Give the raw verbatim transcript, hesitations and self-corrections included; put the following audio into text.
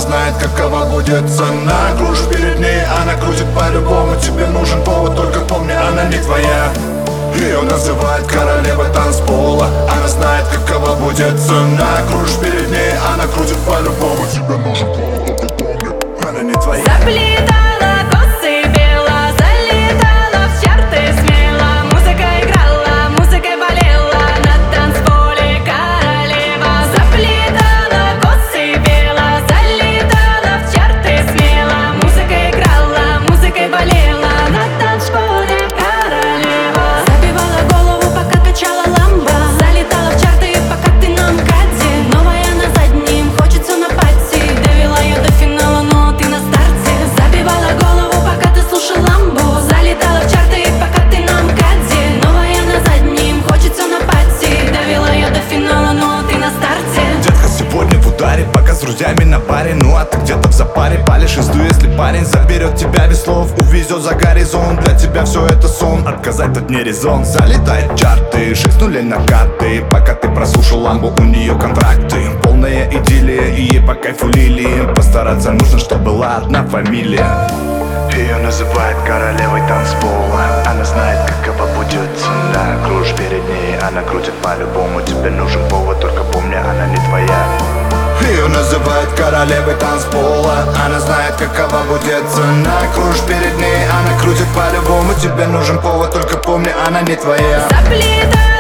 знает, какова будет цена. Кружишь перед ней, она крутит по-любому. Тебе нужен повод, только помни, она не твоя. Ее называют королевой танцпола. Она знает, какова будет цена. Кружишь перед ней, она крутит по-любому. Тебе нужен повод, только помни, она не твоя. Заплетала косы бело, залетала в чарты смело. Музыка играла, музыкой болела, на танцполе королева. Заплетала косы бело, залетала в чарты смело. Музыка играла, музыкой болела, на танцполе королева. Забивала голову, пока качала ламба. Залетала в чарты, пока ты на МКАДе. Новая на заднем, хочется на пати. Довела ее до финала, но ты на старте. Забивала голову, пока ты слушал ламбу. Залетала в чарты, пока ты на МКАДе. Новая на заднем, хочется на пати. Довела ее до финала, но ты на старте. Детка сегодня в ударе, пока с друзьями на паре. Ну а ты где-то в запаре, палишь изду, если парень заберет тебя без слов, увезет за горизонт. Для тебя все это сон, отказать тут не резон. Залетает в чарты, шесть нулей на карты. Пока ты прослушал ламбу, у нее контракты. Полная идиллия, и ей по кайфу лилии. Постараться нужно, чтобы была одна фамилия. Ее называют королевой танцпола. Она знает, какова будет цена. Кружишь перед ней, она крутит по-любому. Тебе нужен повод, только помни, она не твоя. Ее называют королевой танцпола. Она знает, какова будет цена. Кружишь перед ней, она крутит по-любому. Тебе нужен повод, только помни, она не твоя. Заплетала